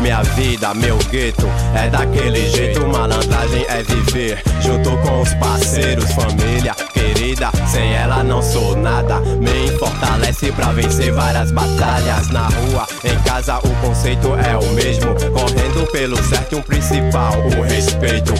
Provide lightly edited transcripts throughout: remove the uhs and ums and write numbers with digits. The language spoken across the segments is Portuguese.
minha vida, meu gueto é daquele jeito. Malandragem é viver junto com os parceiros, família querida, sem ela não sou nada. Me fortalece pra vencer várias batalhas. Na rua, em casa, o conceito é o mesmo, correndo pelo certo, um principal, o respeito.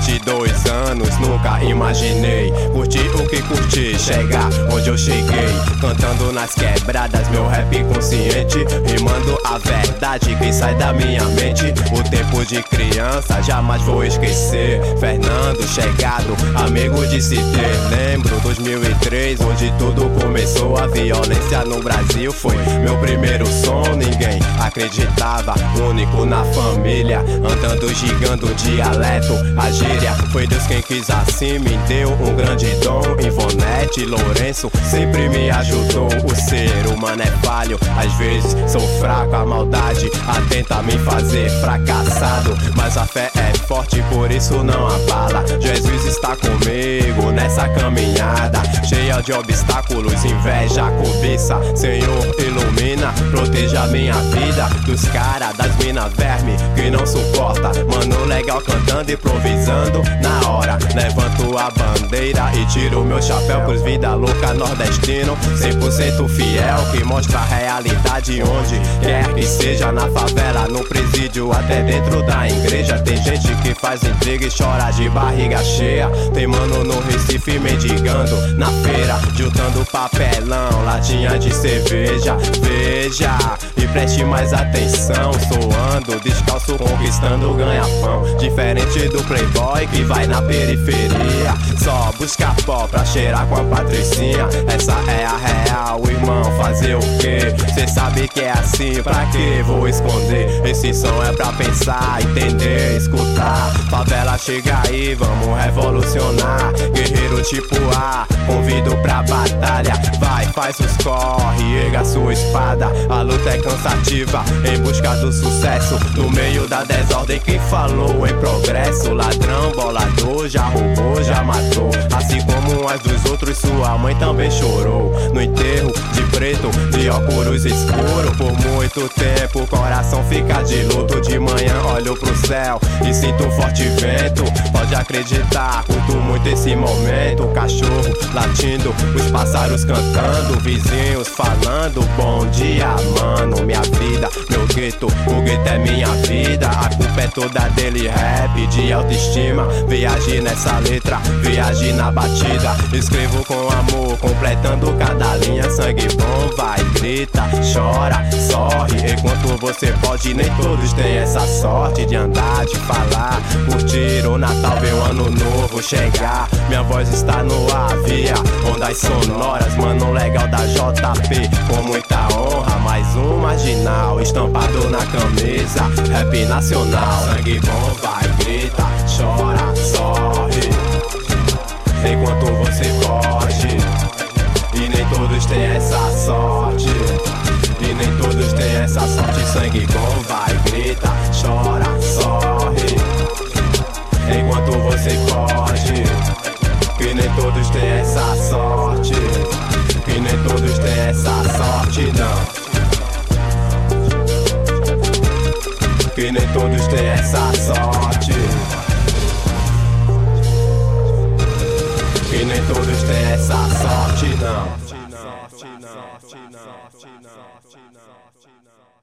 22 anos, nunca imaginei curtir o que curti, chegar onde eu cheguei, cantando nas quebradas, meu rap consciente, rimando a verdade que sai da minha mente. O tempo de criança jamais vou esquecer. Fernando Chegado, amigo de se ter. Lembro 2003, onde tudo começou. A violência no Brasil foi meu primeiro som. Ninguém acreditava, único na família, andando gigando o dialeto. A gíria foi Deus quem quis assim, me deu um grande dom. Ivonete Lourenço sempre me ajudou. O ser humano é falho, às vezes sou fraco. A maldade atenta me fazer fracassado, mas a fé é forte, por isso não abala. Jesus está comigo nessa caminhada, cheia de obstáculos, inveja, cobiça. Senhor, ilumina, proteja minha vida dos cara, das mina verme que não suporta. Mano legal cantando, improvisando na hora. Levanto a bandeira e tiro meu chapéu pros vida louca nordestino, 100% fiel, que mostra a realidade onde quer que seja. Na favela, no presídio, até dentro da igreja. Tem gente que faz intriga e chora de barriga cheia. Tem mano no Recife mendigando na feira, juntando papelão, latinha de cerveja. Veja e preste mais atenção, soando descalço, conquistando ganha-pão. Diferente do playboy que vai na periferia, só busca pó pra cheirar com a patricinha. Essa é a real, irmão, fazer o quê? Cê sabe que é assim, pra que vou esconder? Esse som é pra pensar, entender, escutar. Favela chega aí, vamos revolucionar. Guerreiro tipo A, convido pra batalha. Vai, faz os corre, erga sua espada. A luta é cansativa, em busca do sucesso. No meio da desordem, quem falou em progresso? Ladrão, bolador, já roubou, já matou. Assim como as dos outros, sua mãe também chorou. No enterro de preto, de óculos escuro. Por muito tempo o coração fica de luto. De manhã olho pro céu e sinto um forte vento. Pode acreditar, curto muito esse momento. Cachorro latindo, os pássaros cantando, vizinhos falando bom dia, mano. Minha vida, meu gueto, o gueto é minha vida. A culpa é toda dele, rap de autoestima. Viagem nessa letra, viagem na batida. Escrevo com amor, completando cada linha. Sangue bom, vai, grita, chora, sorre. Enquanto você pode, nem todos têm essa sorte de andar, de falar, curtir o Natal, ver o ano novo chegar. Minha voz está no ar, via ondas sonoras, mano legal da JP, com muita honra. Mais um marginal estampado na camisa, rap nacional. Sangue bom, vai, grita, chora, sorre. Enquanto você pode, e nem todos têm essa sorte. E nem todos têm essa sorte. Sangue bom, vai, grita, chora, sorre. Enquanto você pode, que nem todos têm essa sorte. Que nem todos têm essa sorte, não. Que nem todos têm essa sorte. Que nem todos têm essa sorte, não.